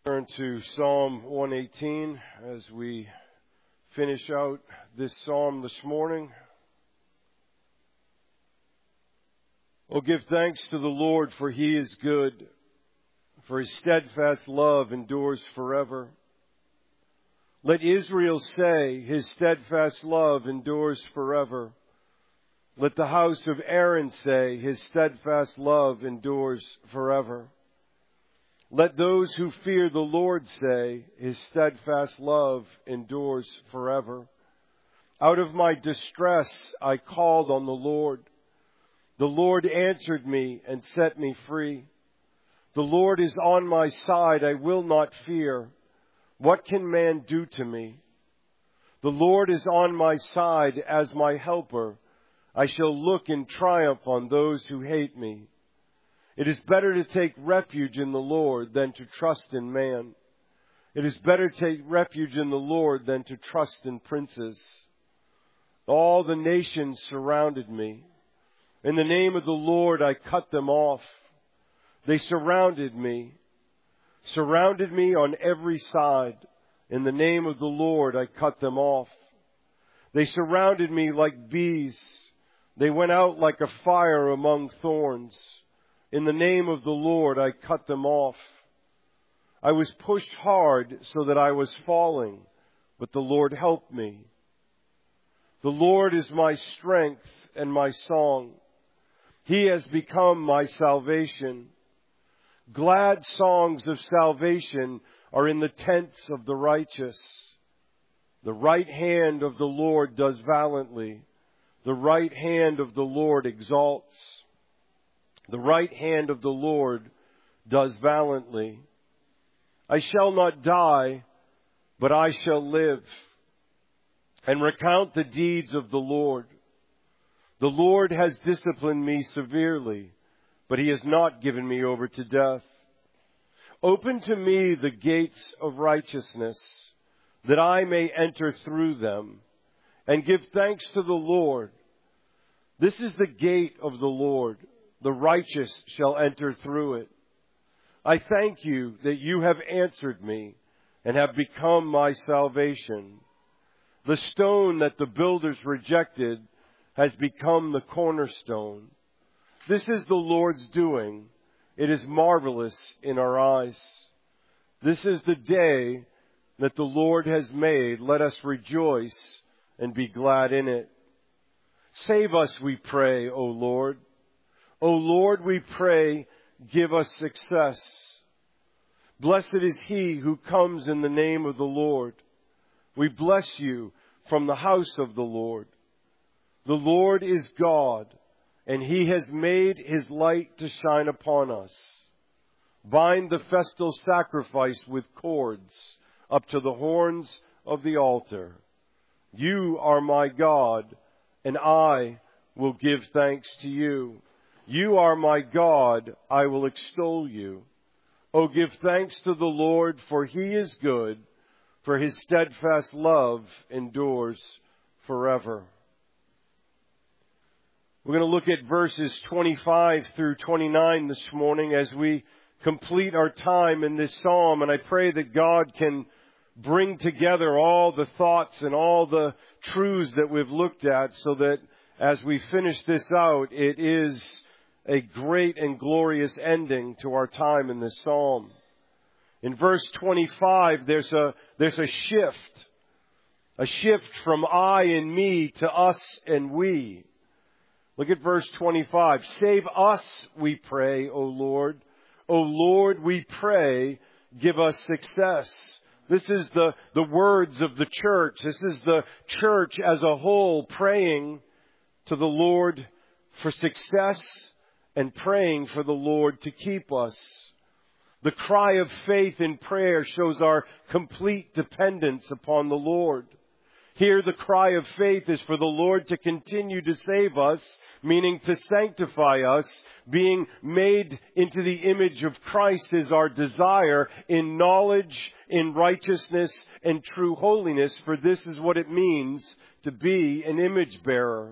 Turn to Psalm 118 as we finish out this psalm this morning. Oh, give thanks to the Lord, for He is good, for His steadfast love endures forever. Let Israel say, His steadfast love endures forever. Let the house of Aaron say, His steadfast love endures forever. Let those who fear the Lord say, His steadfast love endures forever. Out of my distress I called on the Lord. The Lord answered me and set me free. The Lord is on my side, I will not fear. What can man do to me? The Lord is on my side as my helper. I shall look in triumph on those who hate me. It is better to take refuge in the Lord than to trust in man. It is better to take refuge in the Lord than to trust in princes. All the nations surrounded me. In the name of the Lord I cut them off. They surrounded me on every side. In the name of the Lord I cut them off. They surrounded me like bees. They went out like a fire among thorns. In the name of the Lord, I cut them off. I was pushed hard so that I was falling, but the Lord helped me. The Lord is my strength and my song. He has become my salvation. Glad songs of salvation are in the tents of the righteous. The right hand of the Lord does valiantly. The right hand of the Lord exalts. The right hand of the Lord does valiantly. I shall not die, but I shall live and recount the deeds of the Lord. The Lord has disciplined me severely, but He has not given me over to death. Open to me the gates of righteousness, that I may enter through them and give thanks to the Lord. This is the gate of the Lord. The righteous shall enter through it. I thank you that you have answered me and have become my salvation. The stone that the builders rejected has become the cornerstone. This is the Lord's doing. It is marvelous in our eyes. This is the day that the Lord has made. Let us rejoice and be glad in it. Save us, we pray, O Lord. O Lord, we pray, give us success. Blessed is he who comes in the name of the Lord. We bless you from the house of the Lord. The Lord is God, and He has made His light to shine upon us. Bind the festal sacrifice with cords up to the horns of the altar. You are my God, and I will give thanks to you. You are my God, I will extol you. Oh, give thanks to the Lord, for He is good, for His steadfast love endures forever. We're going to look at verses 25 through 29 this morning as we complete our time in this psalm, and I pray that God can bring together all the thoughts and all the truths that we've looked at so that as we finish this out, it is a great and glorious ending to our time in this psalm. In verse 25, there's a shift from I and me to us and we. Look at verse 25. Save us, we pray, O Lord. O Lord, we pray, give us success. This is the words of the church. This is the church as a whole praying to the Lord for success and praying for the Lord to keep us. The cry of faith in prayer shows our complete dependence upon the Lord. Here the cry of faith is for the Lord to continue to save us, meaning to sanctify us. Being made into the image of Christ is our desire in knowledge, in righteousness, and true holiness, for this is what it means to be an image bearer.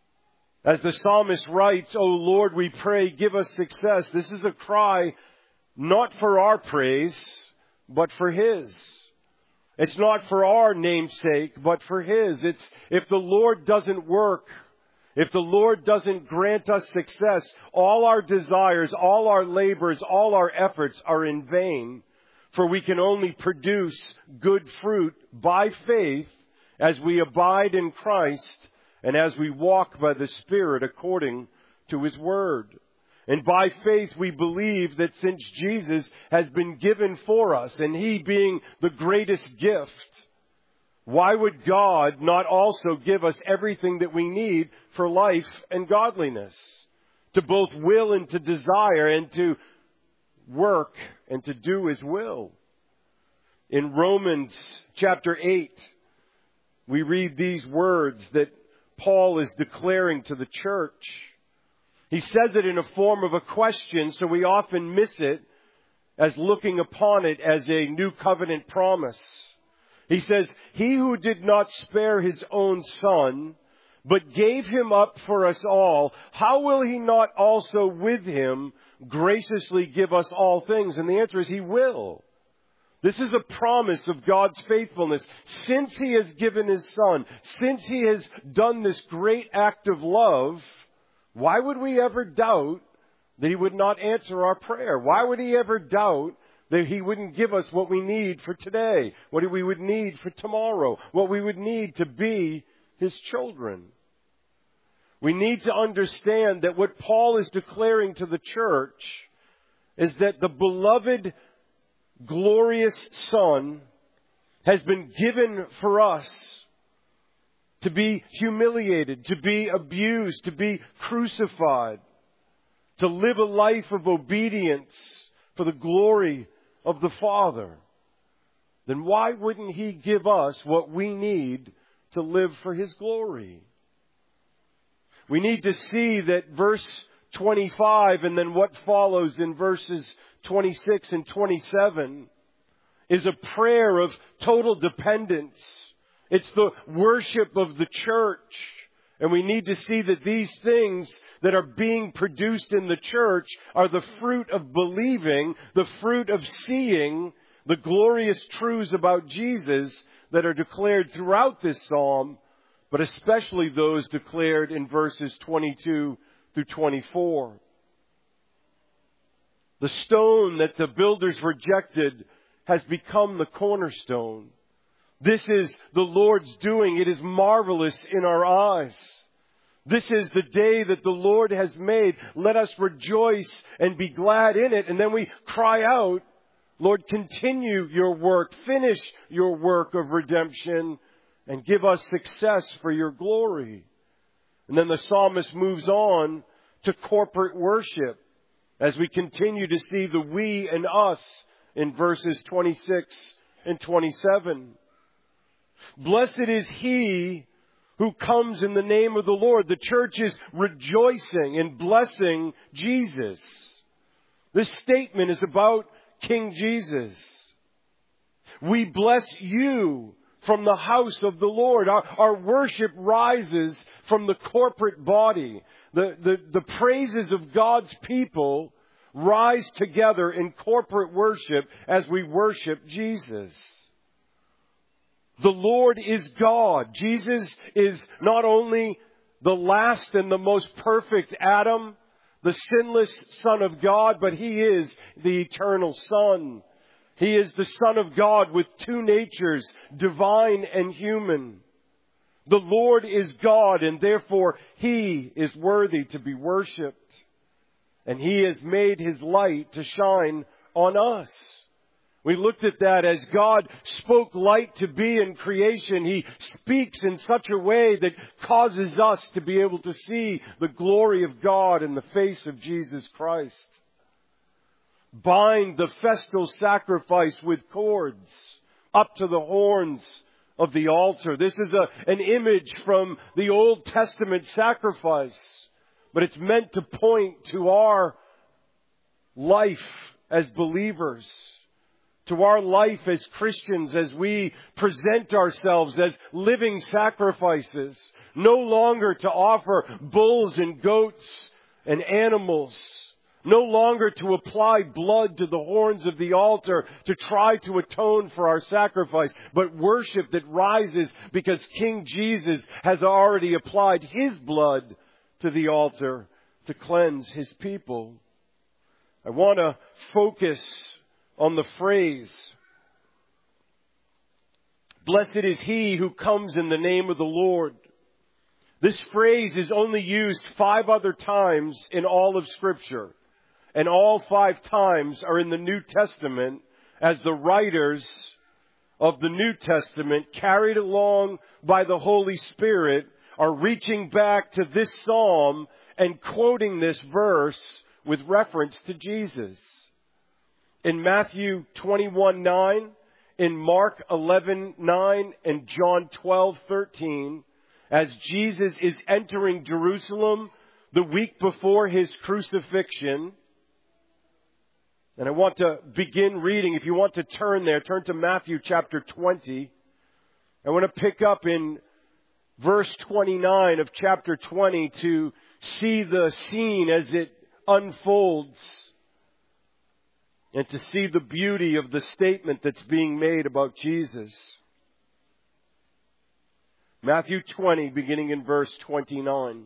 As the psalmist writes, O Lord, we pray, give us success. This is a cry not for our praise, but for His. It's not for our namesake, but for His. It's if the Lord doesn't work, if the Lord doesn't grant us success, all our desires, all our labors, all our efforts are in vain. For we can only produce good fruit by faith as we abide in Christ and as we walk by the Spirit according to His Word. And by faith we believe that since Jesus has been given for us, and He being the greatest gift, why would God not also give us everything that we need for life and godliness? To both will and to desire and to work and to do His will. In Romans chapter 8, we read these words that Paul is declaring to the church. He says it in a form of a question, so we often miss it as looking upon it as a new covenant promise. He says, "He who did not spare His own Son, but gave Him up for us all, how will He not also with Him graciously give us all things?" And the answer is He will. This is a promise of God's faithfulness. Since He has given His Son, since He has done this great act of love, why would we ever doubt that He would not answer our prayer? Why would He ever doubt that He wouldn't give us what we need for today, what we would need for tomorrow, what we would need to be His children? We need to understand that what Paul is declaring to the church is that the beloved, glorious Son has been given for us to be humiliated, to be abused, to be crucified, to live a life of obedience for the glory of the Father. Then why wouldn't He give us what we need to live for His glory? We need to see that verse 25 and then what follows in verses 26 and 27 is a prayer of total dependence. It's the worship of the church. And we need to see that these things that are being produced in the church are the fruit of believing, the fruit of seeing the glorious truths about Jesus that are declared throughout this psalm, but especially those declared in verses 22 through 24. The stone that the builders rejected has become the cornerstone. This is the Lord's doing. It is marvelous in our eyes. This is the day that the Lord has made. Let us rejoice and be glad in it. And then we cry out, Lord, continue your work, finish your work of redemption, and give us success for your glory. And then the psalmist moves on to corporate worship as we continue to see the we and us in verses 26 and 27. Blessed is he who comes in the name of the Lord. The church is rejoicing and blessing Jesus. This statement is about King Jesus. We bless you from the house of the Lord. Our worship rises from the corporate body. The praises of God's people rise together in corporate worship as we worship Jesus. The Lord is God. Jesus is not only the last and the most perfect Adam, the sinless Son of God, but He is the eternal Son. He is the Son of God with two natures, divine and human. The Lord is God, and therefore He is worthy to be worshipped. And He has made His light to shine on us. We looked at that as God spoke light to be in creation. He speaks in such a way that causes us to be able to see the glory of God in the face of Jesus Christ. Bind the festal sacrifice with cords up to the horns of the altar. This is an image from the Old Testament sacrifice, but it's meant to point to our life as believers, to our life as Christians, as we present ourselves as living sacrifices, no longer to offer bulls and goats and animals, No longer to apply blood to the horns of the altar to try to atone for our sacrifice, but worship that rises because King Jesus has already applied His blood to the altar to cleanse His people. I want to focus on the phrase, "Blessed is he who comes in the name of the Lord." This phrase is only used 5 other times in all of Scripture. And all 5 times are in the New Testament, as the writers of the New Testament, carried along by the Holy Spirit, are reaching back to this psalm and quoting this verse with reference to Jesus. In Matthew 21:9, in Mark 11:9, and John 12:13, as Jesus is entering Jerusalem the week before His crucifixion. And I want to begin reading. If you want to turn there, turn to Matthew chapter 20. I want to pick up in verse 29 of chapter 20 to see the scene as it unfolds and to see the beauty of the statement that's being made about Jesus. Matthew 20, beginning in verse 29.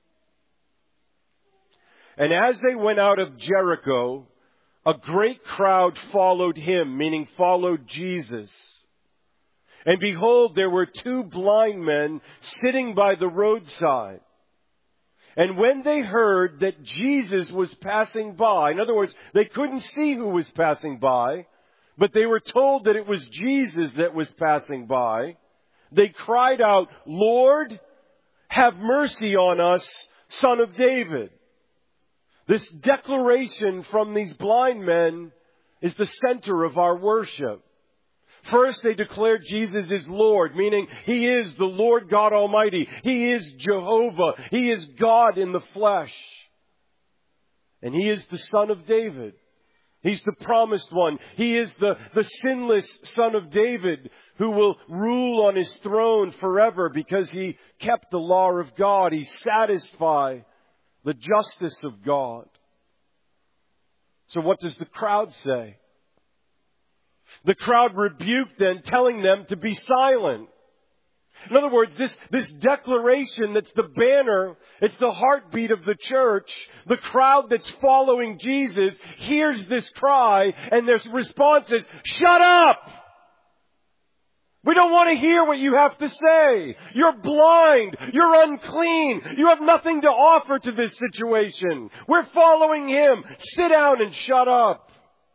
And as they went out of Jericho, a great crowd followed Him, meaning followed Jesus. And behold, there were 2 blind men sitting by the roadside. And when they heard that Jesus was passing by, in other words, they couldn't see who was passing by, but they were told that it was Jesus that was passing by, they cried out, "Lord, have mercy on us, Son of David." This declaration from these blind men is the center of our worship. First, they declared Jesus is Lord, meaning He is the Lord God Almighty. He is Jehovah. He is God in the flesh. And He is the Son of David. He's the promised one. He is the sinless Son of David who will rule on His throne forever because He kept the law of God. He satisfied the justice of God. So what does the crowd say? The crowd rebuked them, telling them to be silent. In other words, this declaration that's the banner, it's the heartbeat of the church. The crowd that's following Jesus hears this cry and their response is, "Shut up! We don't want to hear what you have to say. You're blind. You're unclean. You have nothing to offer to this situation. We're following Him. Sit down and shut up."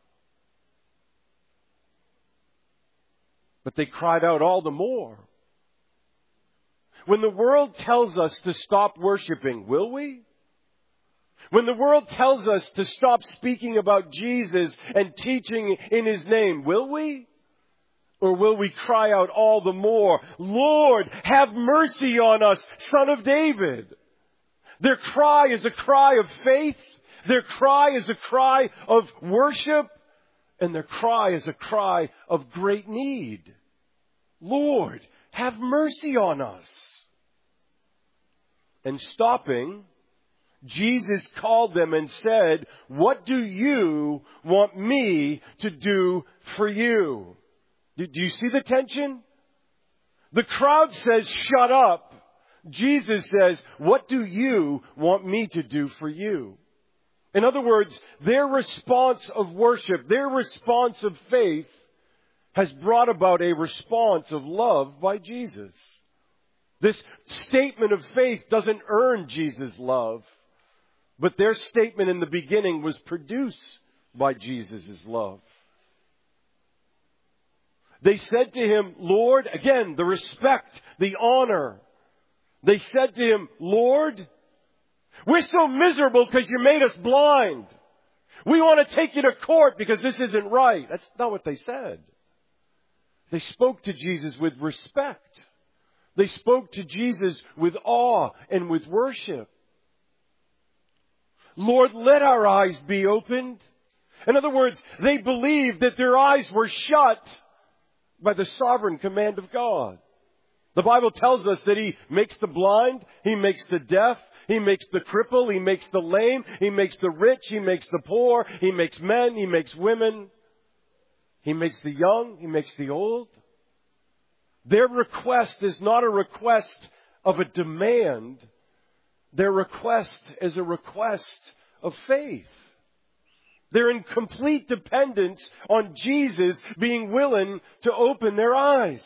But they cried out all the more. When the world tells us to stop worshiping, will we? When the world tells us to stop speaking about Jesus and teaching in His name, will we? Or will we cry out all the more, "Lord, have mercy on us, Son of David"? Their cry is a cry of faith. Their cry is a cry of worship. And their cry is a cry of great need. "Lord, have mercy on us." And stopping, Jesus called them and said, "What do you want me to do for you?" Do you see the tension? The crowd says, "Shut up." Jesus says, "What do you want me to do for you?" In other words, their response of worship, their response of faith has brought about a response of love by Jesus. This statement of faith doesn't earn Jesus' love, but their statement in the beginning was produced by Jesus' love. They said to Him, "Lord," again, the respect, the honor. They said to Him, "Lord, we're so miserable because you made us blind. We want to take you to court because this isn't right." That's not what they said. They spoke to Jesus with respect. They spoke to Jesus with awe and with worship. "Lord, let our eyes be opened." In other words, they believed that their eyes were shut by the sovereign command of God. The Bible tells us that He makes the blind, He makes the deaf, He makes the cripple, He makes the lame, He makes the rich, He makes the poor, He makes men, He makes women. He makes the young, He makes the old. Their request is not a request of a demand. Their request is a request of faith. They're in complete dependence on Jesus being willing to open their eyes.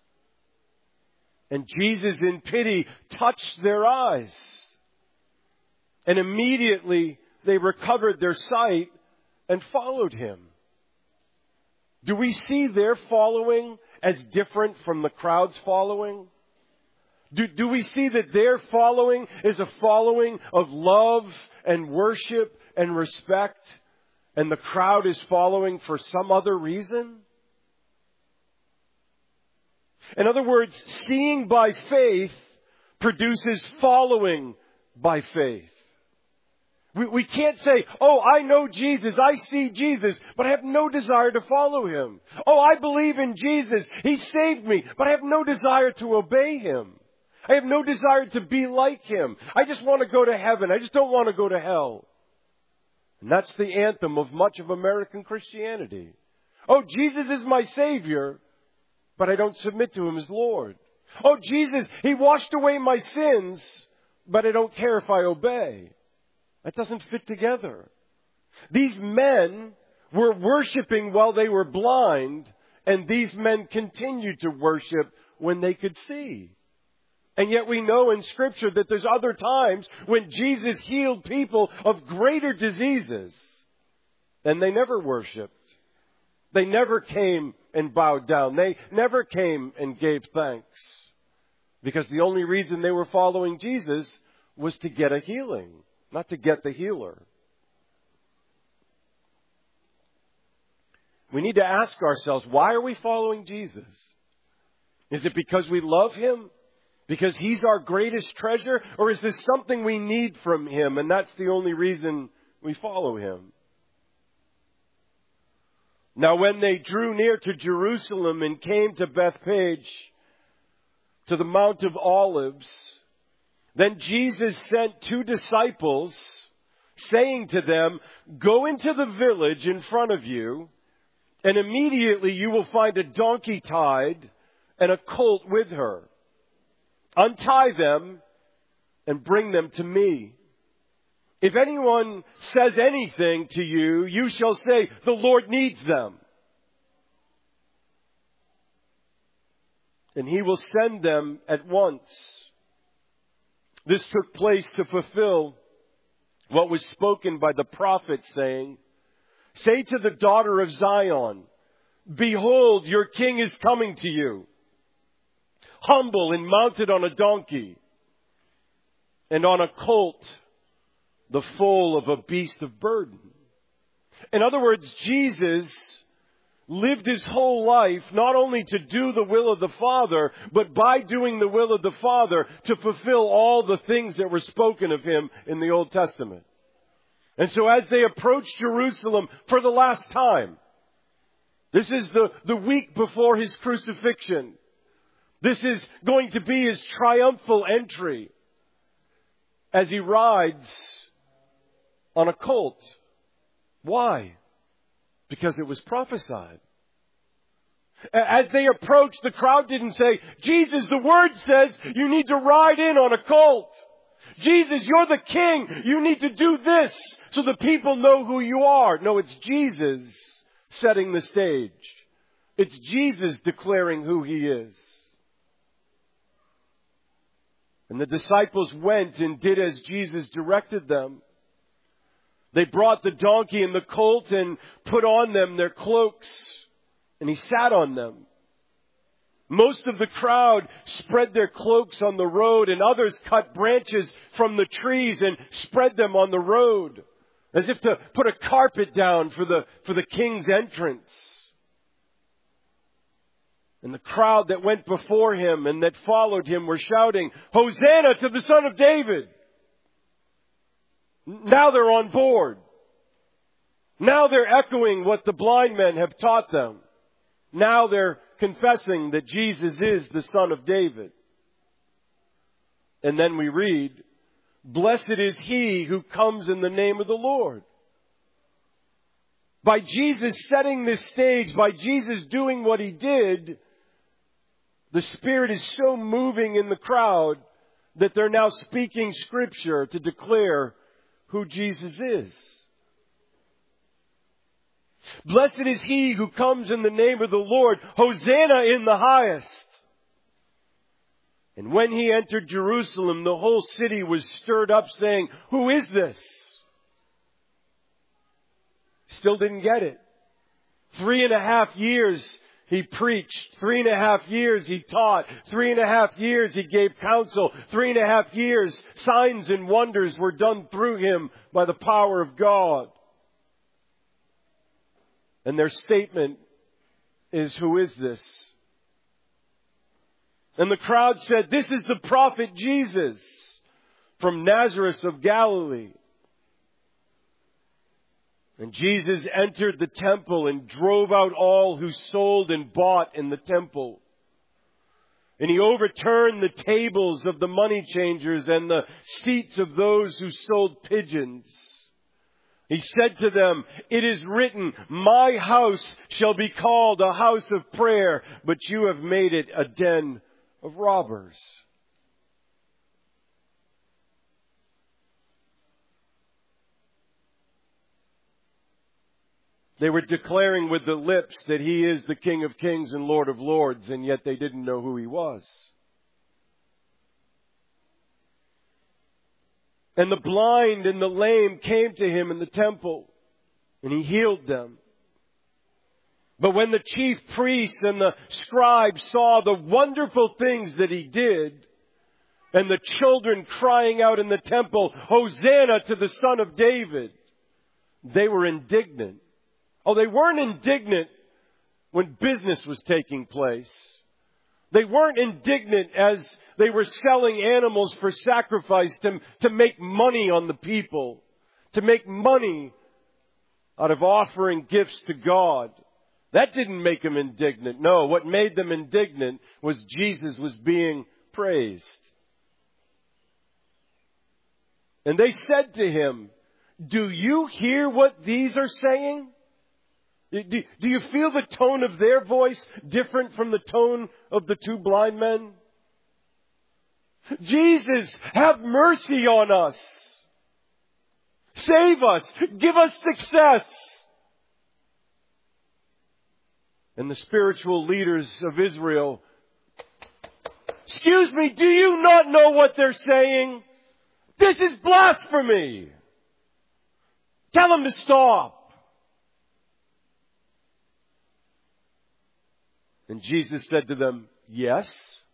And Jesus, in pity, touched their eyes. And immediately they recovered their sight and followed Him. Do we see their following as different from the crowd's following? Do we see that their following is a following of love and worship and respect, and the crowd is following for some other reason? In other words, seeing by faith produces following by faith. We can't say, oh, I know Jesus, I see Jesus, but I have no desire to follow Him. Oh, I believe in Jesus, He saved me, but I have no desire to obey Him. I have no desire to be like Him. I just want to go to heaven. I just don't want to go to hell. And that's the anthem of much of American Christianity. Oh, Jesus is my Savior, but I don't submit to Him as Lord. Oh, Jesus, He washed away my sins, but I don't care if I obey. That doesn't fit together. These men were worshiping while they were blind, and these men continued to worship when they could see. And yet we know in Scripture that there's other times when Jesus healed people of greater diseases, and they never worshiped. They never came and bowed down. They never came and gave thanks. Because the only reason they were following Jesus was to get a healing, not to get the healer. We need to ask ourselves, why are we following Jesus? Is it because we love Him? Because He's our greatest treasure? Or is this something we need from Him, and that's the only reason we follow Him? Now when they drew near to Jerusalem and came to Bethphage, to the Mount of Olives, then Jesus sent 2 disciples, saying to them, go into the village in front of you, and immediately you will find a donkey tied and a colt with her. Untie them and bring them to me. If anyone says anything to you, you shall say, the Lord needs them. And He will send them at once. This took place to fulfill what was spoken by the prophet, saying, say to the daughter of Zion, behold, your king is coming to you, humble and mounted on a donkey, and on a colt, the foal of a beast of burden. In other words, Jesus lived His whole life not only to do the will of the Father, but by doing the will of the Father to fulfill all the things that were spoken of Him in the Old Testament. And so as they approached Jerusalem for the last time, this is the week before His crucifixion. This is going to be His triumphal entry as He rides on a colt. Why? Because it was prophesied. As they approached, the crowd didn't say, Jesus, the Word says you need to ride in on a colt. Jesus, you're the King. You need to do this so the people know who you are. No, it's Jesus setting the stage. It's Jesus declaring who He is. And the disciples went and did as Jesus directed them. They brought the donkey and the colt and put on them their cloaks, and He sat on them. Most of the crowd spread their cloaks on the road, and others cut branches from the trees and spread them on the road, as if to put a carpet down for the king's entrance. And the crowd that went before Him and that followed Him were shouting, Hosanna to the Son of David! Now they're on board. Now they're echoing what the blind men have taught them. Now they're confessing that Jesus is the Son of David. And then we read, blessed is he who comes in the name of the Lord. By Jesus setting this stage, by Jesus doing what he did, the Spirit is so moving in the crowd that they're now speaking Scripture to declare who Jesus is. Blessed is he who comes in the name of the Lord. Hosanna in the highest. And when he entered Jerusalem, the whole city was stirred up, saying, who is this? Still didn't get it. 3.5 years he preached. 3.5 years he taught. 3.5 years he gave counsel. 3.5 years signs and wonders were done through him by the power of God. And their statement is, who is this? And the crowd said, this is the prophet Jesus from Nazareth of Galilee. And Jesus entered the temple and drove out all who sold and bought in the temple. And he overturned the tables of the money changers and the seats of those who sold pigeons. He said to them, it is written, my house shall be called a house of prayer, but you have made it a den of robbers. They were declaring with the lips that he is the King of Kings and Lord of Lords, and yet they didn't know who he was. And the blind and the lame came to him in the temple, and he healed them. But when the chief priests and the scribes saw the wonderful things that he did, and the children crying out in the temple, Hosanna to the Son of David, they were indignant. Oh, they weren't indignant when business was taking place. They weren't indignant as they were selling animals for sacrifice to make money on the people, to make money out of offering gifts to God. That didn't make them indignant. No, what made them indignant was Jesus was being praised. And they said to him, do you hear what these are saying? Do you feel the tone of their voice different from the tone of the two blind men? Jesus, have mercy on us. Save us. Give us success. And the spiritual leaders of Israel, excuse me, do you not know what they're saying? This is blasphemy. Tell them to stop. And Jesus said to them, yes.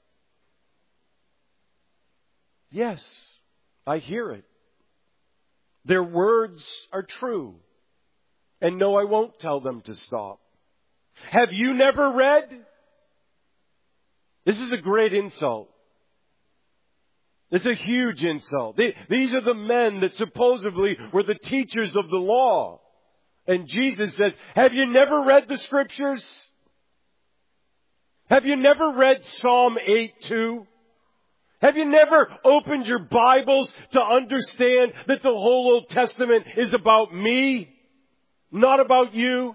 Yes, I hear it. Their words are true. And no, I won't tell them to stop. Have you never read? This is a great insult. It's a huge insult. These are the men that supposedly were the teachers of the law. And Jesus says, have you never read the Scriptures? Have you never read Psalm 8:2? Have you never opened your Bibles to understand that the whole Old Testament is about me, not about you?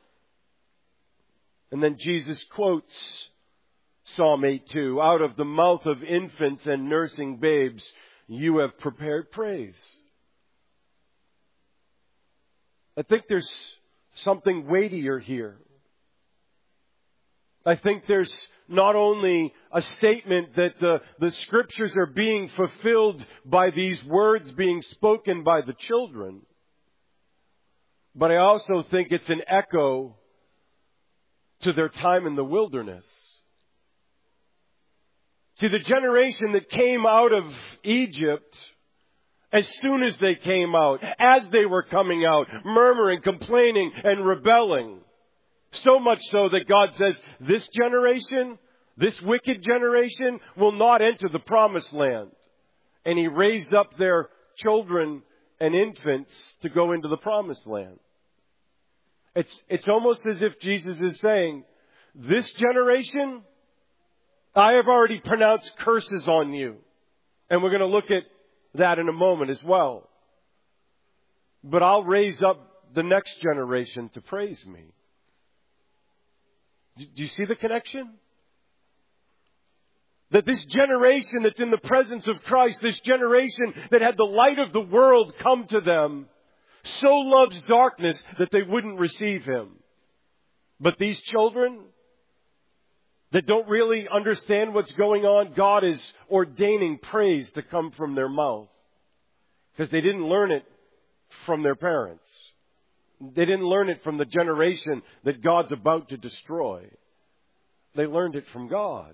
And then Jesus quotes Psalm 8:2, out of the mouth of infants and nursing babes, you have prepared praise. I think there's something weightier here. I think there's not only a statement that the Scriptures are being fulfilled by these words being spoken by the children, but I also think it's an echo to their time in the wilderness. See, the generation that came out of Egypt, as soon as they came out, as they were coming out, murmuring, complaining, and rebelling, so much so that God says, this generation, this wicked generation, will not enter the promised land. And He raised up their children and infants to go into the promised land. It's almost as if Jesus is saying, this generation, I have already pronounced curses on you. And we're going to look at that in a moment as well. But I'll raise up the next generation to praise me. Do you see the connection? That this generation that's in the presence of Christ, this generation that had the light of the world come to them, so loves darkness that they wouldn't receive Him. But these children that don't really understand what's going on, God is ordaining praise to come from their mouth. Because they didn't learn it from their parents. They didn't learn it from the generation that God's about to destroy. They learned it from God.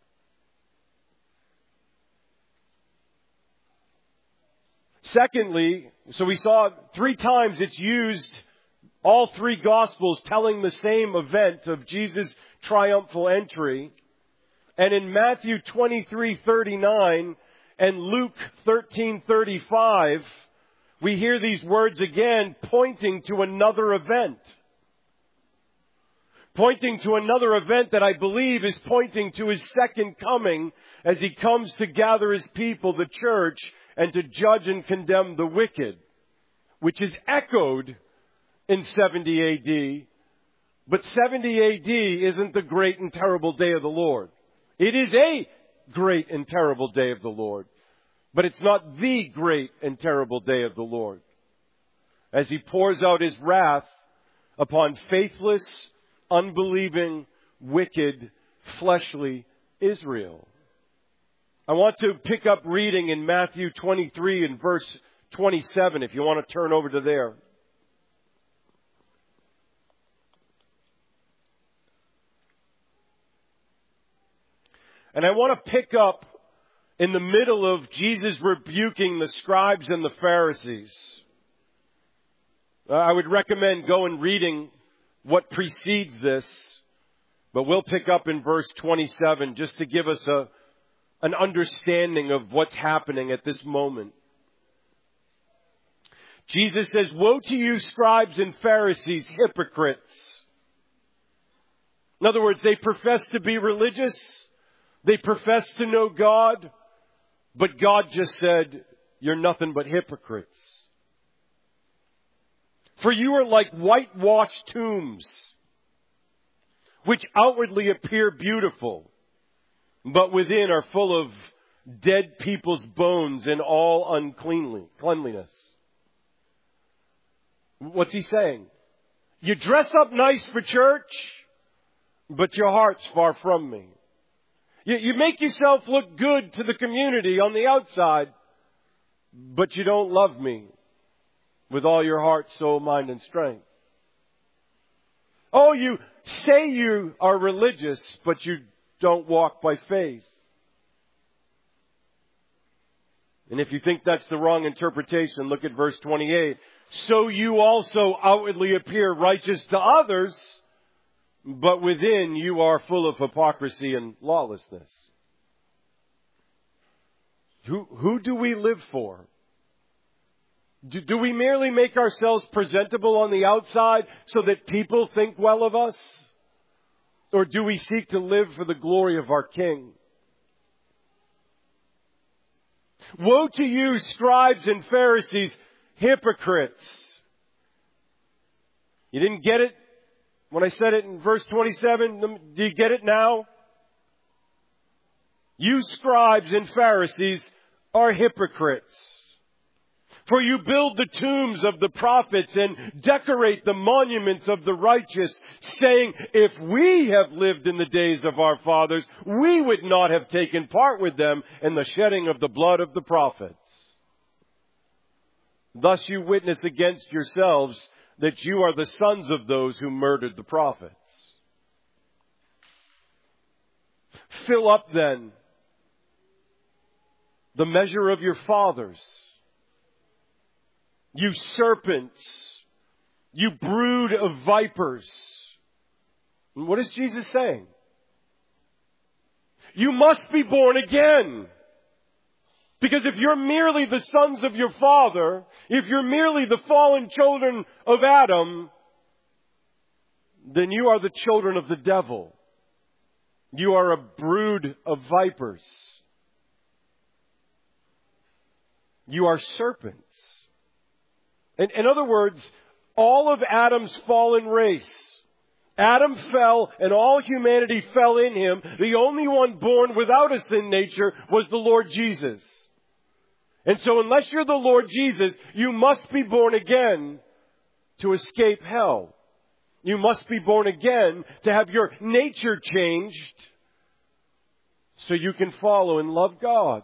Secondly, so we saw 3 times it's used, all 3 Gospels telling the same event of Jesus' triumphal entry. And in Matthew 23:39 and Luke 13:35, we hear these words again pointing to another event. Pointing to another event that I believe is pointing to His second coming as He comes to gather His people, the church, and to judge and condemn the wicked, which is echoed in 70 A.D. But 70 A.D. isn't the great and terrible day of the Lord. It is a great and terrible day of the Lord. But it's not the great and terrible day of the Lord. As He pours out His wrath upon faithless, unbelieving, wicked, fleshly Israel. I want to pick up reading in Matthew 23 and verse 27, if you want to turn over to there. And I want to pick up in the middle of Jesus rebuking the scribes and the Pharisees. I would recommend going reading what precedes this, but we'll pick up in verse 27 just to give us an understanding of what's happening at this moment. Jesus says, "Woe to you, scribes and Pharisees, hypocrites." In other words, they profess to be religious. They profess to know God. But God just said, you're nothing but hypocrites. For you are like whitewashed tombs, which outwardly appear beautiful, but within are full of dead people's bones and all uncleanliness. What's He saying? You dress up nice for church, but your heart's far from me. You make yourself look good to the community on the outside, but you don't love me with all your heart, soul, mind, and strength. Oh, you say you are religious, but you don't walk by faith. And if you think that's the wrong interpretation, look at verse 28. So you also outwardly appear righteous to others, but within you are full of hypocrisy and lawlessness. Who do we live for? Do we merely make ourselves presentable on the outside so that people think well of us? Or do we seek to live for the glory of our King? Woe to you, scribes and Pharisees, hypocrites! You didn't get it when I said it in verse 27? Do you get it now? You scribes and Pharisees are hypocrites. For you build the tombs of the prophets and decorate the monuments of the righteous, saying, if we have lived in the days of our fathers, we would not have taken part with them in the shedding of the blood of the prophets. Thus you witness against yourselves that you are the sons of those who murdered the prophets. Fill up then the measure of your fathers. You serpents, you brood of vipers. And what is Jesus saying? You must be born again. Because if you're merely the sons of your father, if you're merely the fallen children of Adam, then you are the children of the devil. You are a brood of vipers. You are serpents. In other words, all of Adam's fallen race, Adam fell and all humanity fell in him. The only one born without a sin nature was the Lord Jesus. And so unless you're the Lord Jesus, you must be born again to escape hell. You must be born again to have your nature changed so you can follow and love God.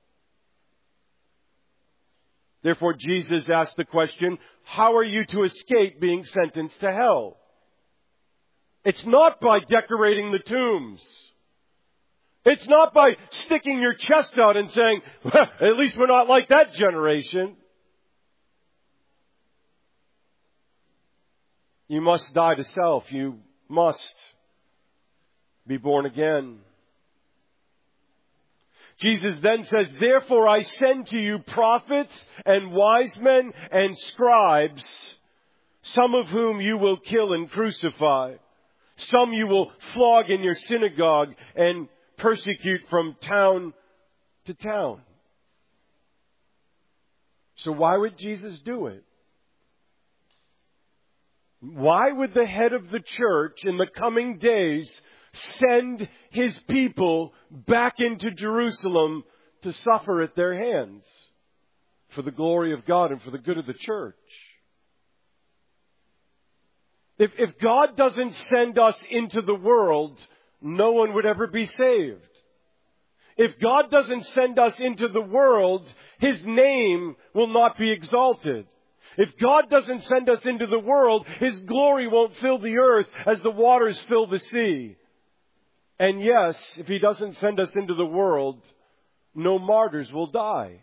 Therefore, Jesus asked the question, how are you to escape being sentenced to hell? It's not by decorating the tombs. It's not by sticking your chest out and saying, well, at least we're not like that generation. You must die to self. You must be born again. Jesus then says, therefore I send to you prophets and wise men and scribes, some of whom you will kill and crucify. Some you will flog in your synagogue and persecute from town to town. So why would Jesus do it? Why would the head of the church in the coming days send his people back into Jerusalem to suffer at their hands for the glory of God and for the good of the church? If God doesn't send us into the world, no one would ever be saved. If God doesn't send us into the world, His name will not be exalted. If God doesn't send us into the world, His glory won't fill the earth as the waters fill the sea. And yes, if He doesn't send us into the world, no martyrs will die.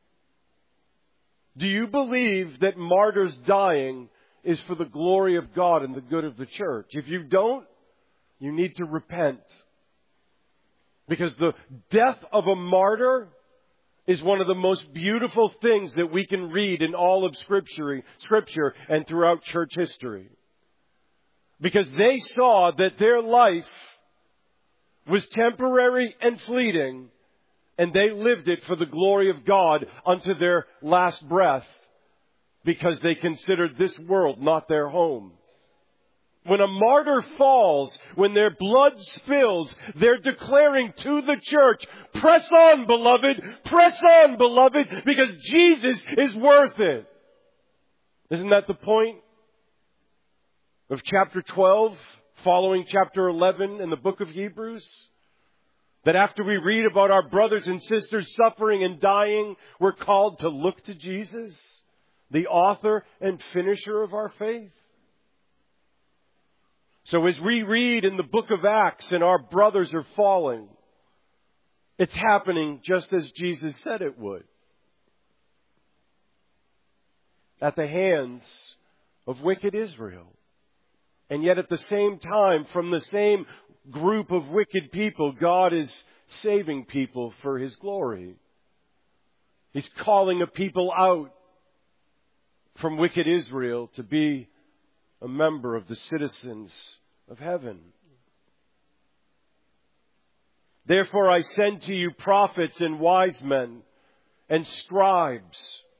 Do you believe that martyrs dying is for the glory of God and the good of the church? If you don't, you need to repent. Because the death of a martyr is one of the most beautiful things that we can read in all of Scripture and throughout church history. Because they saw that their life was temporary and fleeting, and they lived it for the glory of God unto their last breath, because they considered this world not their home. When a martyr falls, when their blood spills, they're declaring to the church, press on, beloved, because Jesus is worth it. Isn't that the point of chapter 12, following chapter 11 in the book of Hebrews? That after we read about our brothers and sisters suffering and dying, we're called to look to Jesus, the author and finisher of our faith. So as we read in the book of Acts and our brothers are falling, it's happening just as Jesus said it would. At the hands of wicked Israel. And yet at the same time, from the same group of wicked people, God is saving people for His glory. He's calling a people out from wicked Israel to be a member of the citizens of heaven. Therefore I send to you prophets and wise men and scribes,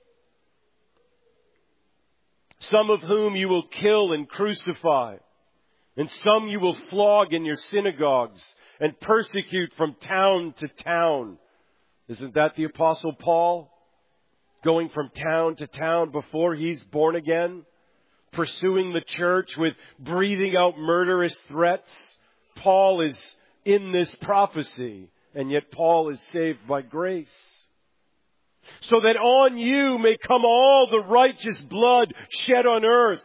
some of whom you will kill and crucify, and some you will flog in your synagogues and persecute from town to town. Isn't that the Apostle Paul? Going from town to town before he's born again? Pursuing the church with breathing out murderous threats? Paul is in this prophecy, and yet Paul is saved by grace. So that on you may come all the righteous blood shed on earth.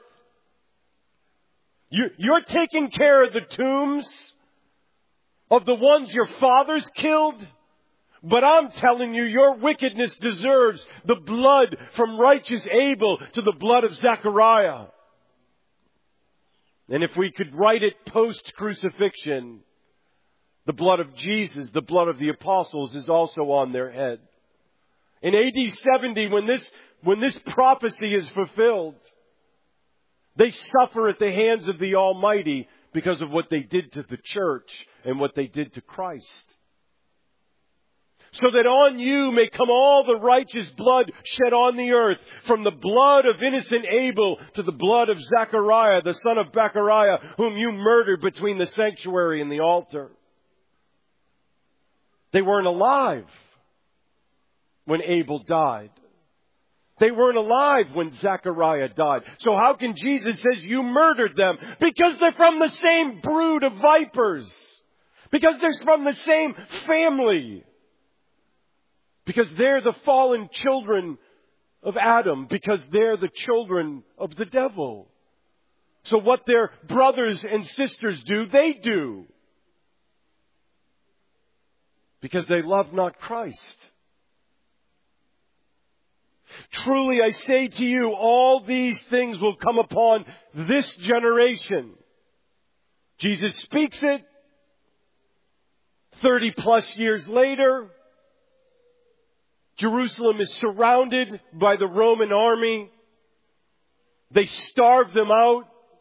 You're taking care of the tombs of the ones your fathers killed. But I'm telling you, your wickedness deserves the blood from righteous Abel to the blood of Zechariah. And if we could write it post-crucifixion, the blood of Jesus, the blood of the apostles, is also on their head. In AD 70, when this prophecy is fulfilled, they suffer at the hands of the Almighty because of what they did to the church and what they did to Christ. so that on you may come all the righteous blood shed on the earth, from the blood of innocent Abel to the blood of Zechariah, the son of Bechariah, whom you murdered between the sanctuary and the altar. They weren't alive when Abel died. They weren't alive when Zechariah died. So how can Jesus says you murdered them? Because they're from the same brood of vipers. Because they're from the same family. Because they're the fallen children of Adam. Because they're the children of the devil. So what their brothers and sisters do, they do. Because they love not Christ. Truly I say to you, all these things will come upon this generation. Jesus speaks it. 30 plus years later, Jerusalem is surrounded by the Roman army. They starve them out.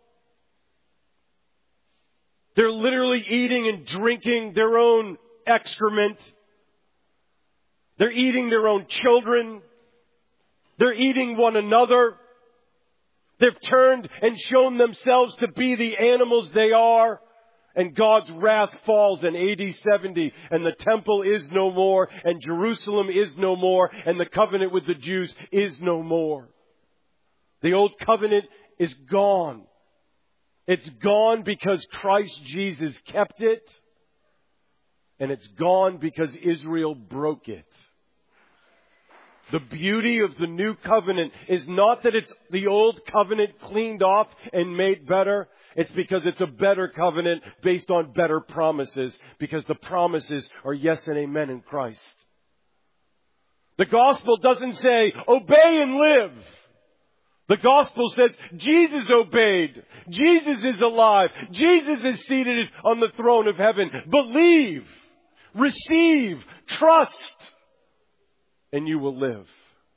They're literally eating and drinking their own excrement. They're eating their own children. They're eating one another. They've turned and shown themselves to be the animals they are. And God's wrath falls in AD 70. And the temple is no more. And Jerusalem is no more. And the covenant with the Jews is no more. The old covenant is gone. It's gone because Christ Jesus kept it. And it's gone because Israel broke it. The beauty of the new covenant is not that it's the old covenant cleaned off and made better. It's because it's a better covenant based on better promises. Because the promises are yes and amen in Christ. The gospel doesn't say, obey and live. The gospel says, Jesus obeyed. Jesus is alive. Jesus is seated on the throne of heaven. Believe, receive, trust, and you will live.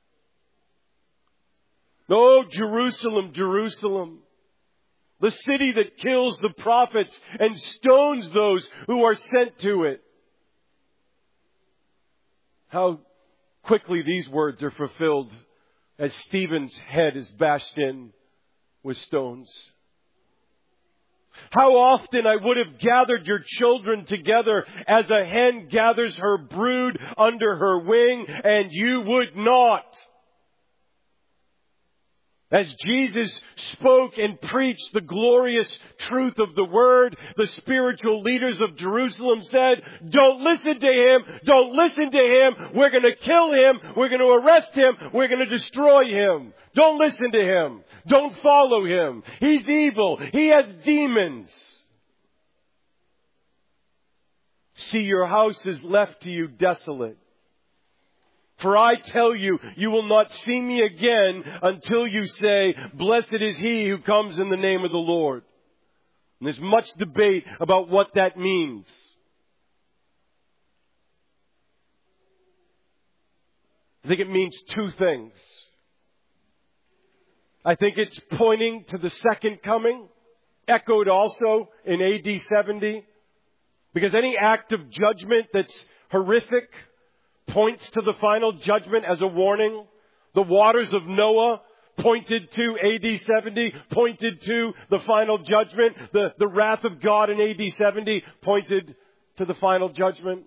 Oh, Jerusalem, Jerusalem, the city that kills the prophets and stones those who are sent to it. How quickly these words are fulfilled as Stephen's head is bashed in with stones. How often I would have gathered your children together as a hen gathers her brood under her wing, and you would not. As Jesus spoke and preached the glorious truth of the Word, the spiritual leaders of Jerusalem said, don't listen to him, don't listen to him, we're going to kill him, we're going to arrest him, we're going to destroy him. Don't listen to him, don't follow him, he's evil, he has demons. See, your house is left to you desolate. For I tell you, you will not see me again until you say, blessed is he who comes in the name of the Lord. And there's much debate about what that means. I think it means two things. I think it's pointing to the second coming, echoed also in AD 70. Because any act of judgment that's horrific points to the final judgment as a warning. The waters of Noah pointed to AD 70, pointed to the final judgment. The wrath of God in AD 70 pointed to the final judgment.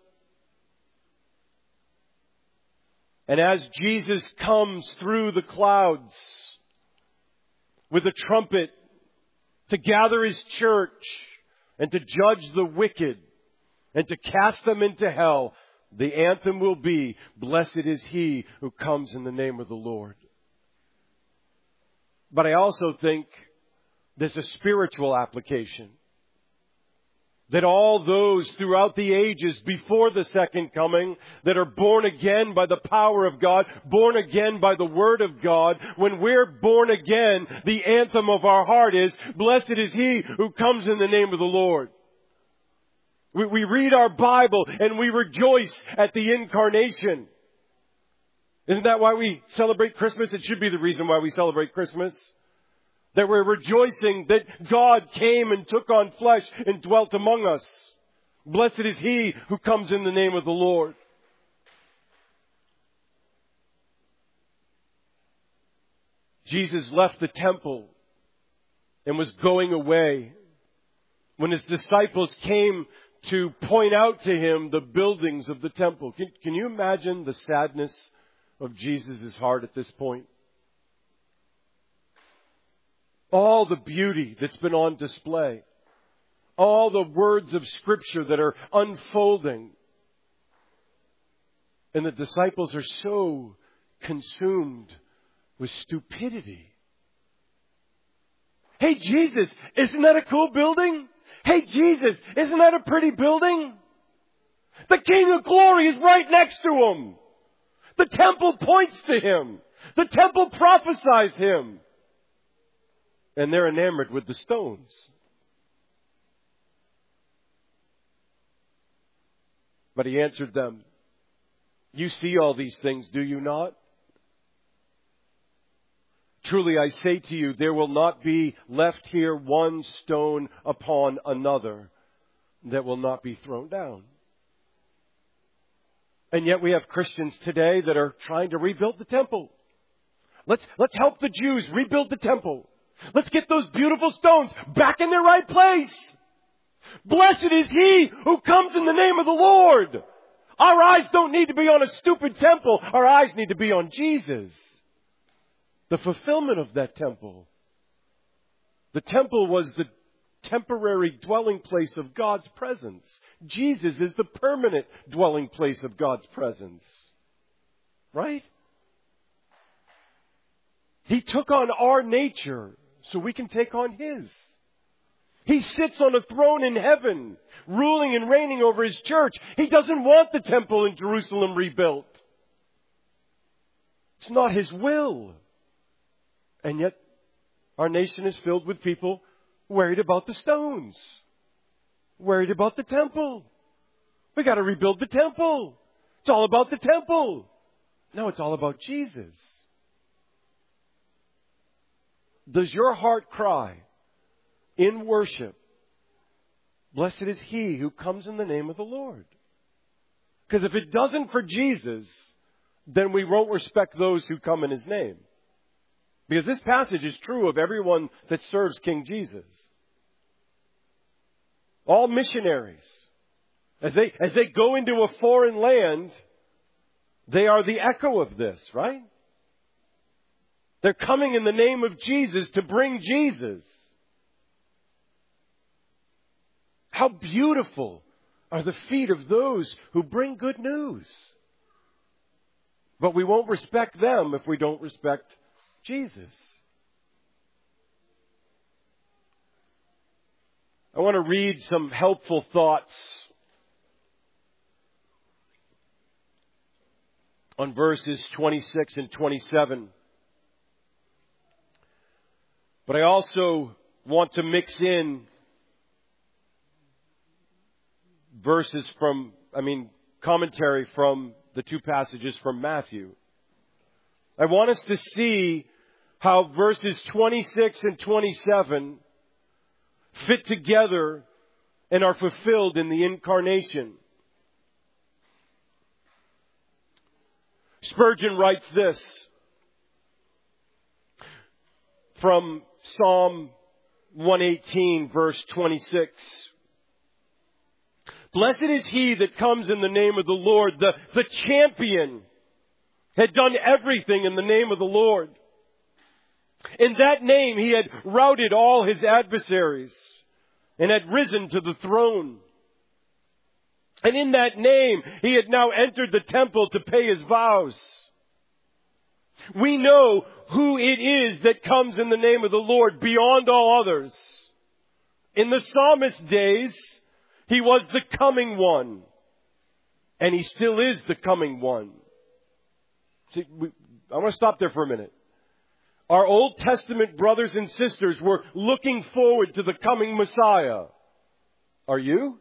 And as Jesus comes through the clouds with a trumpet to gather his church and to judge the wicked and to cast them into hell, the anthem will be, blessed is he who comes in the name of the Lord. But I also think there's a spiritual application. That all those throughout the ages before the second coming that are born again by the power of God, born again by the Word of God, when we're born again, the anthem of our heart is, blessed is he who comes in the name of the Lord. We read our Bible and we rejoice at the incarnation. Isn't that why we celebrate Christmas? It should be the reason why we celebrate Christmas. That we're rejoicing that God came and took on flesh and dwelt among us. Blessed is he who comes in the name of the Lord. Jesus left the temple and was going away, when His disciples came to point out to Him the buildings of the temple, can you imagine the sadness of Jesus' heart at this point? All the beauty that's been on display. All the words of Scripture that are unfolding. And the disciples are so consumed with stupidity. Hey, Jesus, isn't that a cool building? Hey, Jesus, isn't that a pretty building? The King of Glory is right next to Him. The temple points to Him. The temple prophesies Him. And they're enamored with the stones. But He answered them, you see all these things, do you not? Truly I say to you, there will not be left here one stone upon another that will not be thrown down. And yet we have Christians today that are trying to rebuild the temple. Let's help the Jews rebuild the temple. Let's get those beautiful stones back in their right place. Blessed is he who comes in the name of the Lord. Our eyes don't need to be on a stupid temple. Our eyes need to be on Jesus. The fulfillment of that temple. The temple was the temporary dwelling place of God's presence. Jesus is the permanent dwelling place of God's presence. Right? He took on our nature so we can take on His. He sits on a throne in heaven, ruling and reigning over His church. He doesn't want the temple in Jerusalem rebuilt. It's not His will. And yet, our nation is filled with people worried about the stones. Worried about the temple. We got to rebuild the temple. It's all about the temple. No, it's all about Jesus. Does your heart cry in worship, blessed is he who comes in the name of the Lord? Because if it doesn't for Jesus, then we won't respect those who come in His name. Because this passage is true of everyone that serves King Jesus. All missionaries, as they go into a foreign land, they are the echo of this, right? They're coming in the name of Jesus to bring Jesus. How beautiful are the feet of those who bring good news. But we won't respect them if we don't respect Jesus. I want to read some helpful thoughts on verses 26 and 27. But I also want to mix in commentary from the two passages from Matthew. I want us to see how verses 26 and 27 fit together and are fulfilled in the incarnation. Spurgeon writes this from Psalm 118, verse 26. Blessed is he that comes in the name of the Lord. The champion had done everything in the name of the Lord. In that name he had routed all his adversaries and had risen to the throne. And in that name he had now entered the temple to pay his vows. We know who it is that comes in the name of the Lord beyond all others. In the psalmist's days, he was the coming one. And he still is the coming one. See, I want to stop there for a minute. Our Old Testament brothers and sisters were looking forward to the coming Messiah. Are you?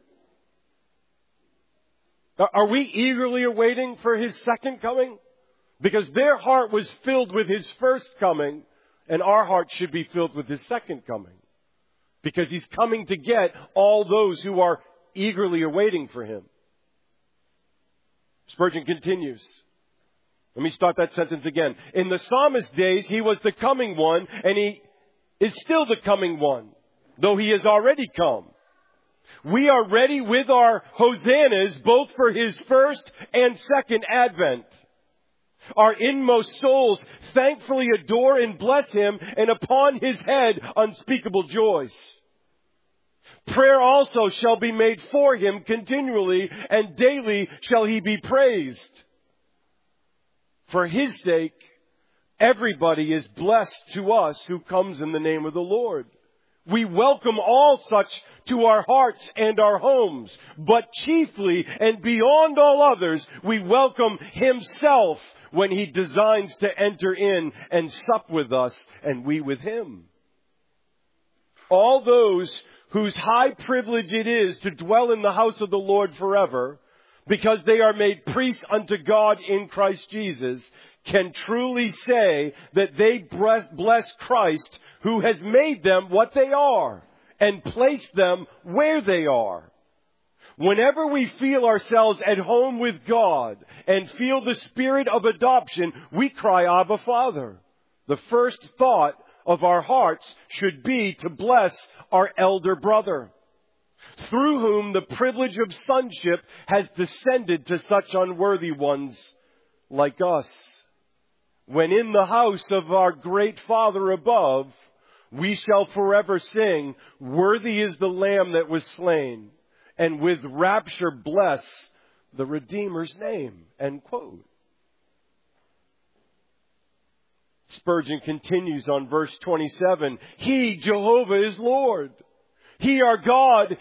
Are we eagerly awaiting for His second coming? Because their heart was filled with His first coming, and our heart should be filled with His second coming. Because He's coming to get all those who are eagerly awaiting for Him. Spurgeon continues. Let me start that sentence again. In the psalmist's days, he was the coming one, and he is still the coming one, though he has already come. We are ready with our hosannas, both for his first and second advent. Our inmost souls thankfully adore and bless him, and upon his head unspeakable joys. Prayer also shall be made for him continually, and daily shall he be praised. For his sake, everybody is blessed to us who comes in the name of the Lord. We welcome all such to our hearts and our homes, but chiefly and beyond all others, we welcome himself when he designs to enter in and sup with us and we with him. All those whose high privilege it is to dwell in the house of the Lord forever, because they are made priests unto God in Christ Jesus, can truly say that they bless Christ, who has made them what they are and placed them where they are. Whenever we feel ourselves at home with God and feel the spirit of adoption, we cry, Abba, Father. The first thought of our hearts should be to bless our elder brother, through whom the privilege of sonship has descended to such unworthy ones like us. When in the house of our great Father above, we shall forever sing, worthy is the Lamb that was slain, and with rapture bless the Redeemer's name. End quote. Spurgeon continues on verse 27. He, Jehovah, is Lord. He, our God,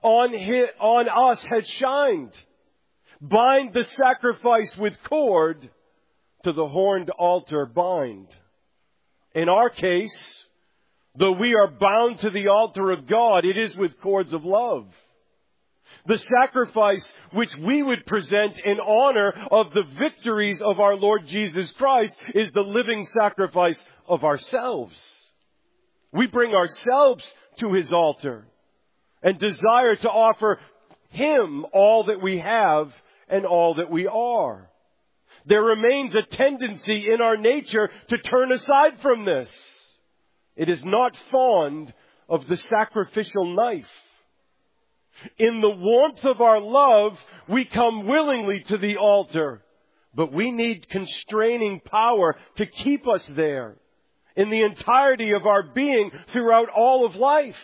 on us has shined. Bind the sacrifice with cord, to the horned altar bind. In our case, though we are bound to the altar of God, it is with cords of love. The sacrifice which we would present in honor of the victories of our Lord Jesus Christ is the living sacrifice of ourselves. We bring ourselves to his altar and desire to offer him all that we have and all that we are. There remains a tendency in our nature to turn aside from this. It is not fond of the sacrificial knife. In the warmth of our love, we come willingly to the altar, but we need constraining power to keep us there in the entirety of our being throughout all of life.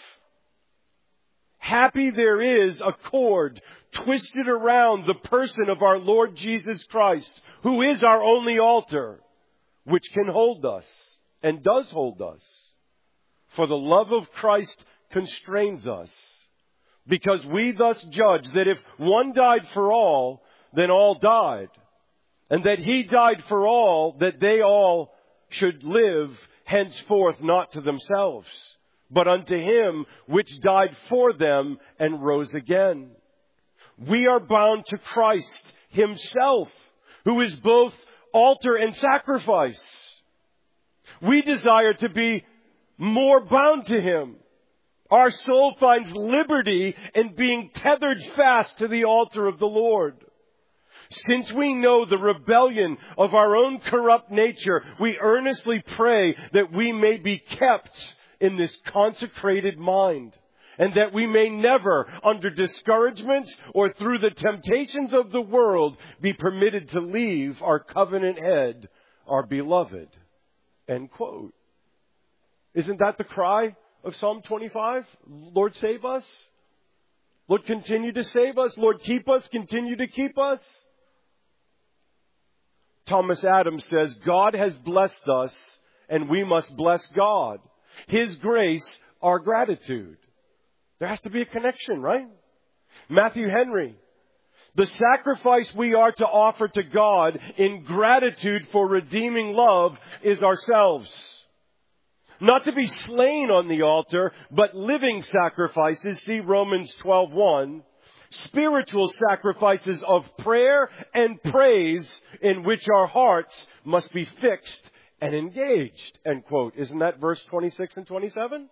Happy there is a cord twisted around the person of our Lord Jesus Christ, who is our only altar, which can hold us and does hold us. For the love of Christ constrains us, because we thus judge that if one died for all, then all died, and that he died for all, that they all should live henceforth not to themselves, but unto him which died for them and rose again. We are bound to Christ himself, who is both altar and sacrifice. We desire to be more bound to him. Our soul finds liberty in being tethered fast to the altar of the Lord. Since we know the rebellion of our own corrupt nature, we earnestly pray that we may be kept in this consecrated mind, and that we may never, under discouragements or through the temptations of the world, be permitted to leave our covenant head, our beloved. End quote. Isn't that the cry of Psalm 25? Lord, save us. Lord, continue to save us. Lord, keep us. Continue to keep us. Thomas Adams says, God has blessed us, and we must bless God. His grace, our gratitude. There has to be a connection, right? Matthew Henry, the sacrifice we are to offer to God in gratitude for redeeming love is ourselves. Not to be slain on the altar, but living sacrifices. See Romans 12:1. Spiritual sacrifices of prayer and praise in which our hearts must be fixed and engaged. End quote. Isn't that verse 26 and 27?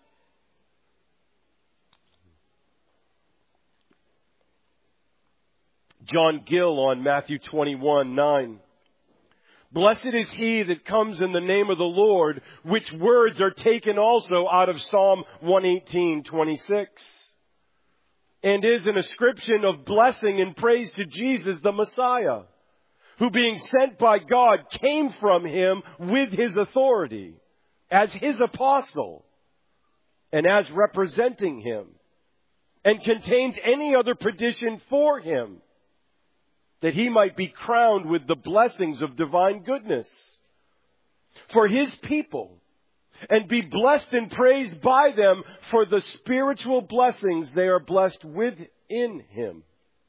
John Gill on Matthew 21:9. Blessed is he that comes in the name of the Lord, which words are taken also out of Psalm 118:26. And is an ascription of blessing and praise to Jesus the Messiah, who being sent by God came from him with his authority, as his apostle, and as representing him, and contains any other petition for him, that he might be crowned with the blessings of divine goodness for his people, and be blessed and praised by them for the spiritual blessings they are blessed with in him.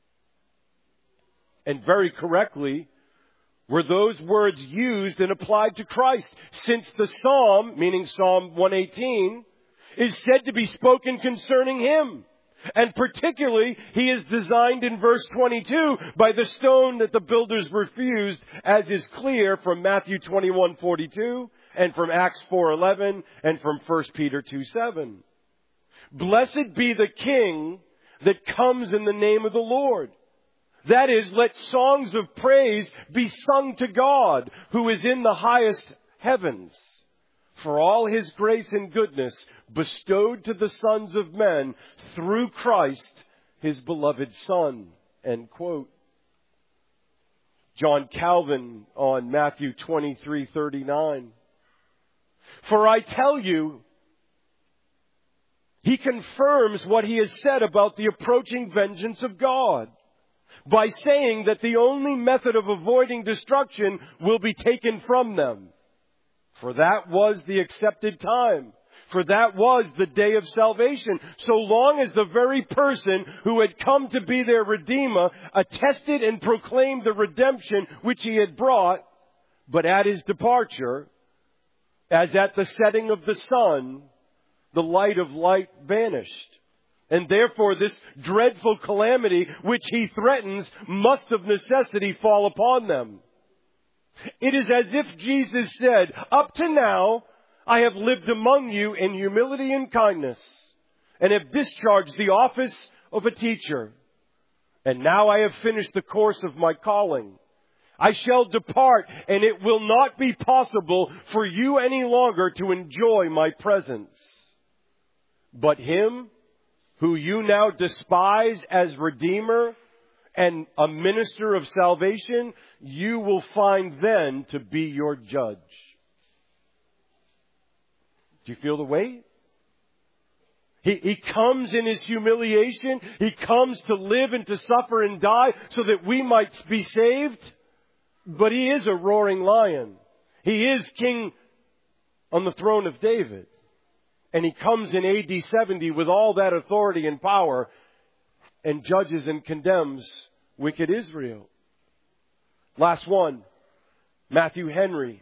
And very correctly were those words used and applied to Christ, since the psalm, meaning Psalm 118, is said to be spoken concerning him. And particularly, he is designed in verse 22 by the stone that the builders refused, as is clear from Matthew 21:42 and from Acts 4:11 and from 1 Peter 2:7. Blessed be the King that comes in the name of the Lord. That is, let songs of praise be sung to God, who is in the highest heavens, for all his grace and goodness bestowed to the sons of men through Christ, his beloved Son. End quote. John Calvin on Matthew 23:39. For I tell you, he confirms what he has said about the approaching vengeance of God, by saying that the only method of avoiding destruction will be taken from them. For that was the accepted time. For that was the day of salvation. So long as the very person who had come to be their Redeemer attested and proclaimed the redemption which he had brought, but at his departure, as at the setting of the sun, the light of light vanished. And therefore this dreadful calamity which he threatens must of necessity fall upon them. It is as if Jesus said, up to now, I have lived among you in humility and kindness, and have discharged the office of a teacher. And now I have finished the course of my calling. I shall depart, and it will not be possible for you any longer to enjoy my presence. But him who you now despise as Redeemer and a minister of salvation, you will find then to be your judge. Do you feel the weight? He comes in his humiliation. He comes to live and to suffer and die so that we might be saved. But he is a roaring lion. He is king on the throne of David. And he comes in AD 70 with all that authority and power and judges and condemns wicked Israel. Last one, Matthew Henry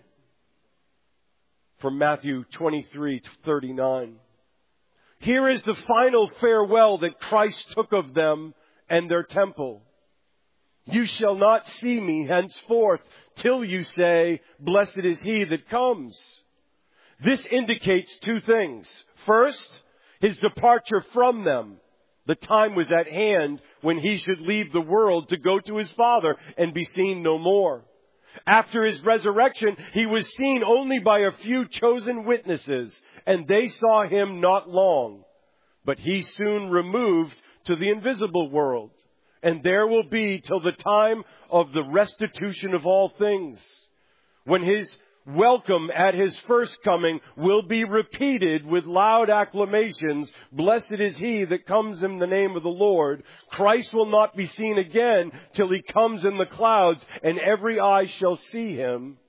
from Matthew 23:39. Here is the final farewell that Christ took of them and their temple. You shall not see me henceforth till you say, blessed is he that comes. This indicates two things. First, his departure from them. The time was at hand when he should leave the world to go to his Father and be seen no more. After his resurrection, he was seen only by a few chosen witnesses, and they saw him not long. But he soon removed to the invisible world, and there will be till the time of the restitution of all things, when his welcome at his first coming will be repeated with loud acclamations. Blessed is he that comes in the name of the Lord. Christ will not be seen again till he comes in the clouds, and every eye shall see him.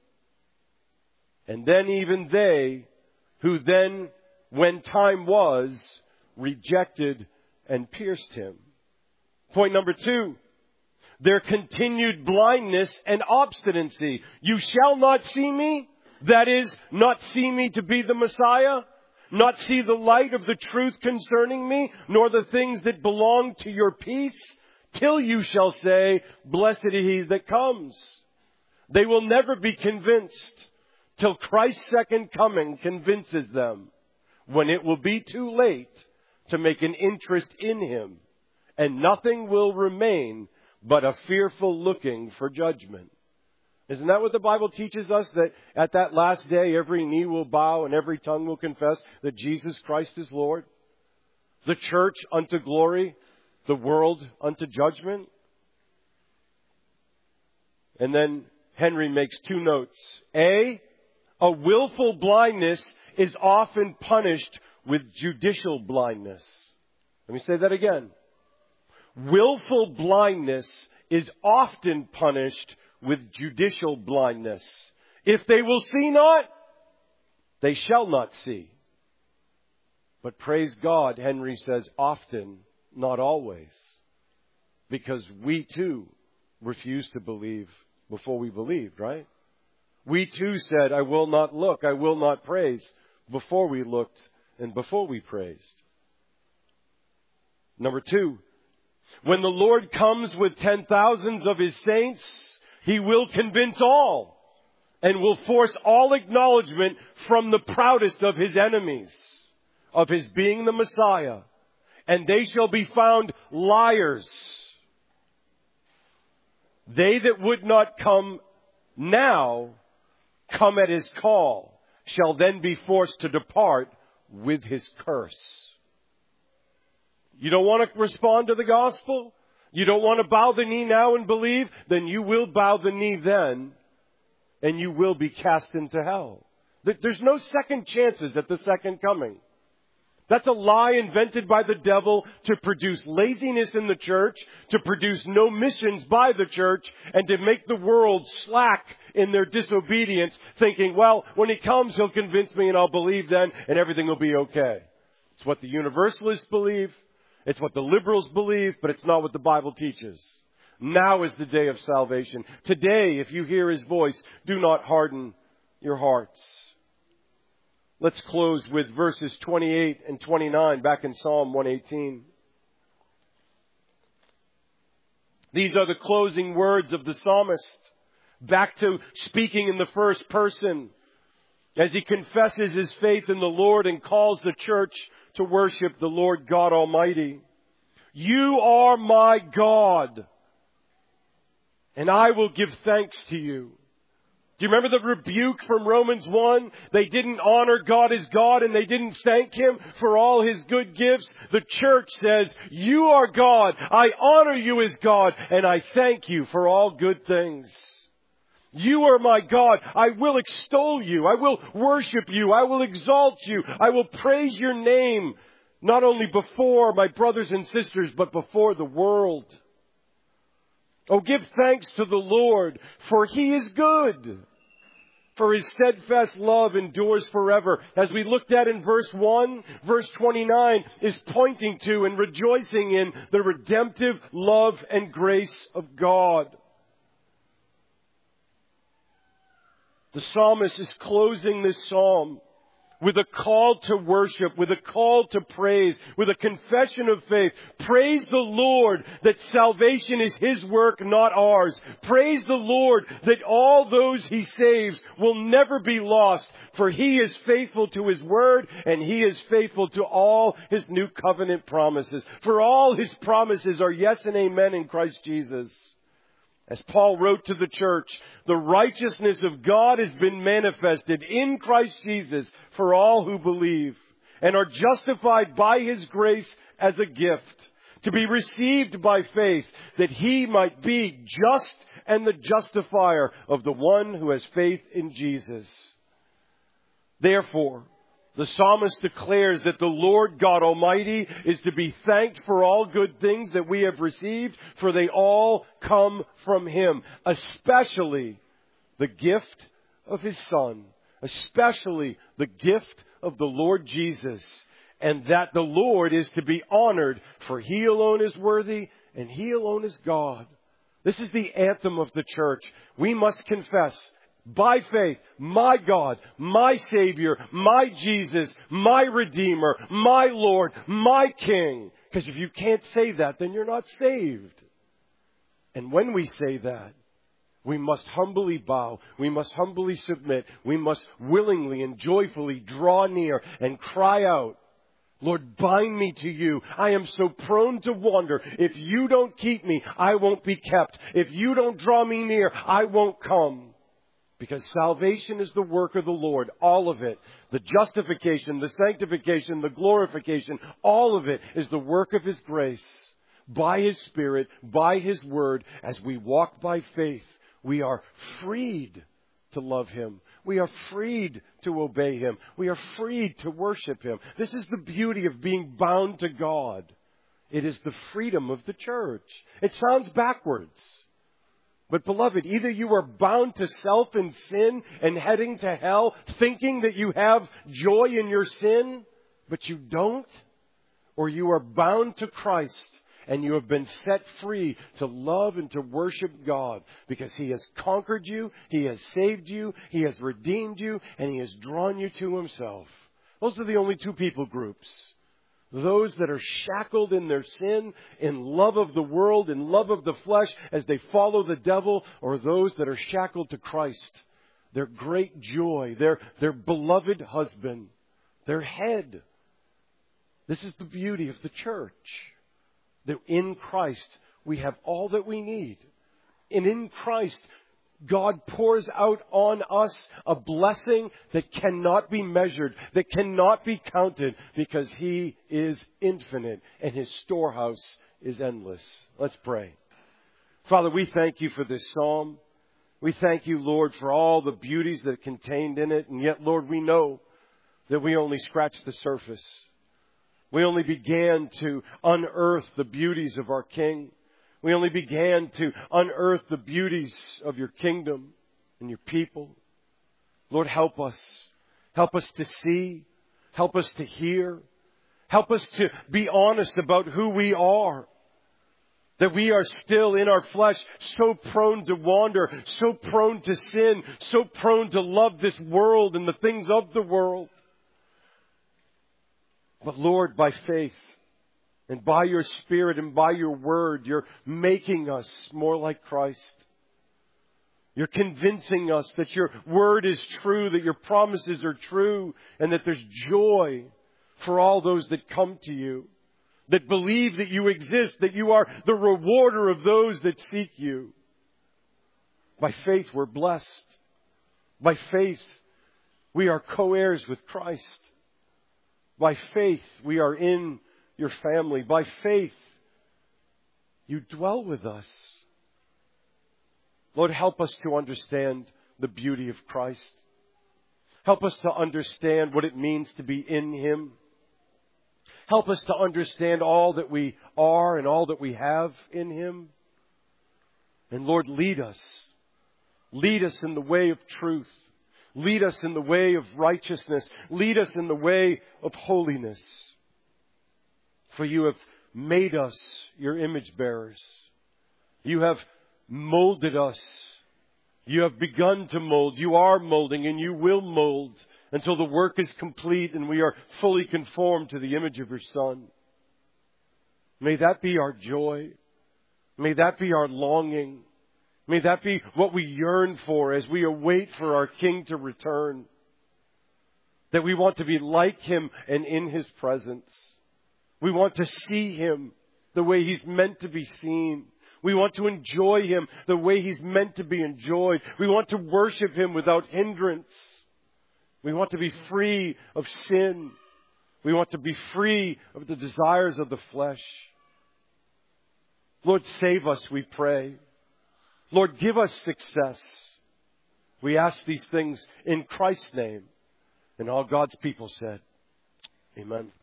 And then even they who then, when time was, rejected and pierced him. Point number 2. Their continued blindness and obstinacy. You shall not see me. That is, not see me to be the Messiah. Not see the light of the truth concerning me, nor the things that belong to your peace, till you shall say, blessed is he that comes. They will never be convinced till Christ's second coming convinces them, when it will be too late to make an interest in him, and nothing will remain but a fearful looking for judgment. Isn't that what the Bible teaches us? That at that last day, every knee will bow and every tongue will confess that Jesus Christ is Lord? The church unto glory, the world unto judgment? And then Henry makes 2 notes. A willful blindness is often punished with judicial blindness. Let me say that again. Willful blindness is often punished with judicial blindness. If they will see not, they shall not see. But praise God, Henry says, often, not always. Because we too refused to believe before we believed, right? We too said, I will not look, I will not praise, before we looked and before we praised. Number 2, when the Lord comes with 10,000s of His saints, He will convince all and will force all acknowledgement from the proudest of His enemies of His being the Messiah. And they shall be found liars. They that would not come now, come at His call, shall then be forced to depart with His curse. You don't want to respond to the gospel? You don't want to bow the knee now and believe? Then you will bow the knee then, and you will be cast into hell. There's no second chances at the second coming. That's a lie invented by the devil to produce laziness in the church, to produce no missions by the church, and to make the world slack in their disobedience, thinking, well, when He comes, He'll convince me and I'll believe then, and everything will be okay. It's what the universalists believe. It's what the liberals believe, but it's not what the Bible teaches. Now is the day of salvation. Today, if you hear His voice, do not harden your hearts. Let's close with verses 28 and 29 back in Psalm 118. These are the closing words of the psalmist. Back to speaking in the first person as he confesses his faith in the Lord and calls the church to worship the Lord God Almighty. You are my God, and I will give thanks to you. Do you remember the rebuke from Romans 1? They didn't honor God as God and they didn't thank Him for all His good gifts. The church says, you are God. I honor you as God and I thank you for all good things. You are my God. I will extol you. I will worship you. I will exalt you. I will praise your name, not only before my brothers and sisters, but before the world. Oh, give thanks to the Lord, for He is good. For His steadfast love endures forever. As we looked at in verse 1, verse 29 is pointing to and rejoicing in the redemptive love and grace of God. The psalmist is closing this psalm with a call to worship, with a call to praise, with a confession of faith. Praise the Lord that salvation is His work, not ours. Praise the Lord that all those He saves will never be lost, for He is faithful to His word and He is faithful to all His new covenant promises. For all His promises are yes and amen in Christ Jesus. As Paul wrote to the church, the righteousness of God has been manifested in Christ Jesus for all who believe and are justified by His grace as a gift to be received by faith, that He might be just and the justifier of the one who has faith in Jesus. Therefore, the psalmist declares that the Lord God Almighty is to be thanked for all good things that we have received, for they all come from Him, especially the gift of His Son, especially the gift of the Lord Jesus, and that the Lord is to be honored, for He alone is worthy and He alone is God. This is the anthem of the church. We must confess by faith, my God, my Savior, my Jesus, my Redeemer, my Lord, my King. Because if you can't say that, then you're not saved. And when we say that, we must humbly bow. We must humbly submit. We must willingly and joyfully draw near and cry out, Lord, bind me to you. I am so prone to wander. If you don't keep me, I won't be kept. If you don't draw me near, I won't come. Because salvation is the work of the Lord, all of it. The justification, the sanctification, the glorification, all of it is the work of His grace. By His Spirit, by His Word, as we walk by faith, we are freed to love Him. We are freed to obey Him. We are freed to worship Him. This is the beauty of being bound to God. It is the freedom of the church. It sounds backwards. But beloved, either you are bound to self and sin and heading to hell, thinking that you have joy in your sin, but you don't, or you are bound to Christ and you have been set free to love and to worship God because He has conquered you, He has saved you, He has redeemed you, and He has drawn you to Himself. Those are the only two people groups. Those that are shackled in their sin, in love of the world, in love of the flesh, as they follow the devil, or those that are shackled to Christ, their great joy, their beloved husband, their head. This is the beauty of the church. That in Christ we have all that we need. And in Christ, God pours out on us a blessing that cannot be measured, that cannot be counted, because He is infinite and His storehouse is endless. Let's pray. Father, we thank You for this psalm. We thank You, Lord, for all the beauties that are contained in it. And yet, Lord, we know that we only scratched the surface. We only began to unearth the beauties of our King. We only began to unearth the beauties of Your kingdom and Your people. Lord, help us. Help us to see. Help us to hear. Help us to be honest about who we are. That we are still in our flesh so prone to wander, so prone to sin, so prone to love this world and the things of the world. But Lord, by faith, and by Your Spirit and by Your Word, You're making us more like Christ. You're convincing us that Your Word is true, that Your promises are true, and that there's joy for all those that come to You, that believe that You exist, that You are the rewarder of those that seek You. By faith, we're blessed. By faith, we are co-heirs with Christ. By faith, we are in Your family. By faith, You dwell with us. Lord, help us to understand the beauty of Christ. Help us to understand what it means to be in Him. Help us to understand all that we are and all that we have in Him. And Lord, lead us. Lead us in the way of truth. Lead us in the way of righteousness. Lead us in the way of holiness. For You have made us Your image bearers. You have molded us. You have begun to mold. You are molding and You will mold until the work is complete and we are fully conformed to the image of Your Son. May that be our joy. May that be our longing. May that be what we yearn for as we await for our King to return. That we want to be like Him and in His presence. We want to see Him the way He's meant to be seen. We want to enjoy Him the way He's meant to be enjoyed. We want to worship Him without hindrance. We want to be free of sin. We want to be free of the desires of the flesh. Lord, save us, we pray. Lord, give us success. We ask these things in Christ's name. And all God's people said, Amen.